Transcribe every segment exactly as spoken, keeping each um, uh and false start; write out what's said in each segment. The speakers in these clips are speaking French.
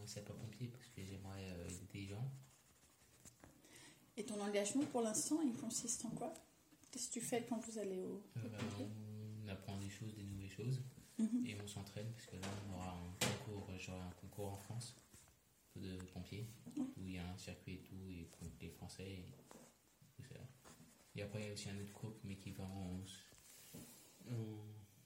sapeur-pompier parce que j'aimerais euh, aider des gens. Et ton engagement pour l'instant, il consiste en quoi? Qu'est-ce que tu fais quand vous allez au, au Euh, pompier? on apprend des choses, des nouvelles choses, Mhm. et on s'entraîne parce que là on aura un concours, j'aurai un concours en France de pompiers Ouais. où il y a un circuit et tout, et contre les Français et tout ça. Et après il y a aussi un autre groupe mais qui va en, en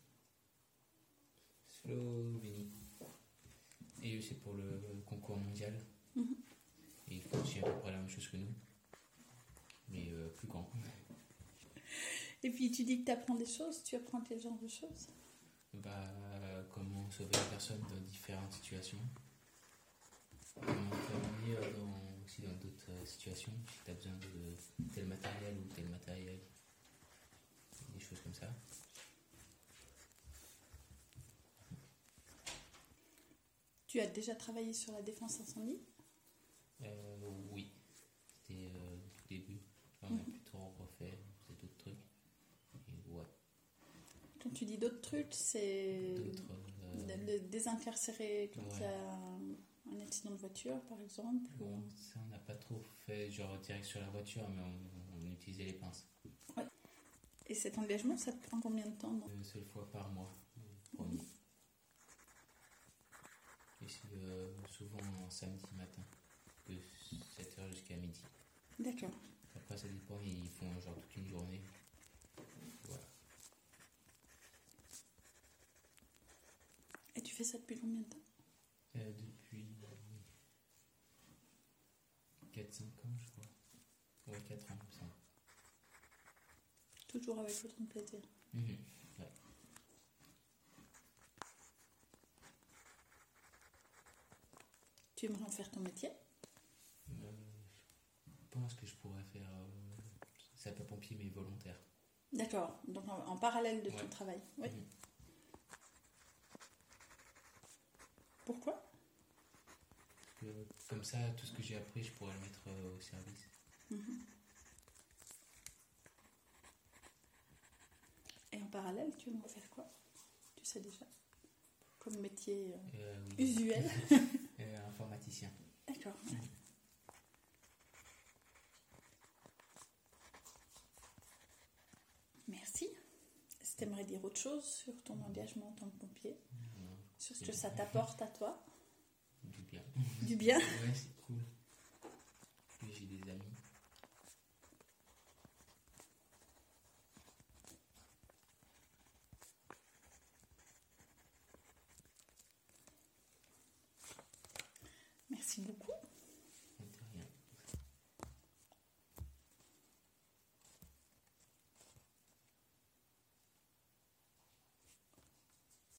Slovénie. Et eux c'est pour le concours mondial. Mhm. Et ils font aussi à peu près la même chose que nous, mais euh, plus grand. Et puis tu dis que tu apprends des choses, tu apprends quel genre de choses? Bah, comment sauver une personne dans différentes situations. Comment intervenir dans, aussi dans d'autres euh, situations, si tu as besoin de tel matériel ou tel matériel. Des choses comme ça. Tu as déjà travaillé sur la défense incendie? Euh, oui, c'était euh, au tout début. Là, on a Mhm. plutôt refait, on faisait d'autres trucs. Et ouais, Quand tu dis d'autres trucs, c'est d'autres. euh, de- de désincarcérer quand il y Ouais. a un accident de voiture, par exemple. ou- Bon, ça, on n'a pas trop fait, genre direct sur la voiture, mais on, on utilisait les pinces. Et cet engagement, ça te prend combien de temps? dans- Une seule fois par mois, le premier. Et c'est euh, souvent un samedi matin, de sept heures jusqu'à midi. D'accord. Après, ça dépend, ils font genre toute une journée. Voilà. Et tu fais ça depuis combien de temps? Euh, depuis quatre cinq ans, je crois. Ouais, quatre ans, ça. Toujours avec autant de plaisir. Mhm. Ouais. Tu aimerais en faire ton métier? Euh, je pense que je pourrais faire euh, sapeur-pompier, mais volontaire. D'accord. Donc en, en parallèle de ton Ouais. travail. Oui. Mhm. Pourquoi? Parce que, comme ça, tout ce que j'ai appris, je pourrais le mettre euh, au service. Mhm. Et en parallèle, tu aimerais faire quoi? Tu sais déjà. Comme métier euh, Euh, oui. usuel. Euh, informaticien. D'accord. Merci. Si tu aimerais dire autre chose sur ton engagement en tant que pompier, Non, sur ce c'est que bien. ça t'apporte à toi, Du bien. du bien. Ouais, c'est cool. Puis j'ai des amis. Merci beaucoup.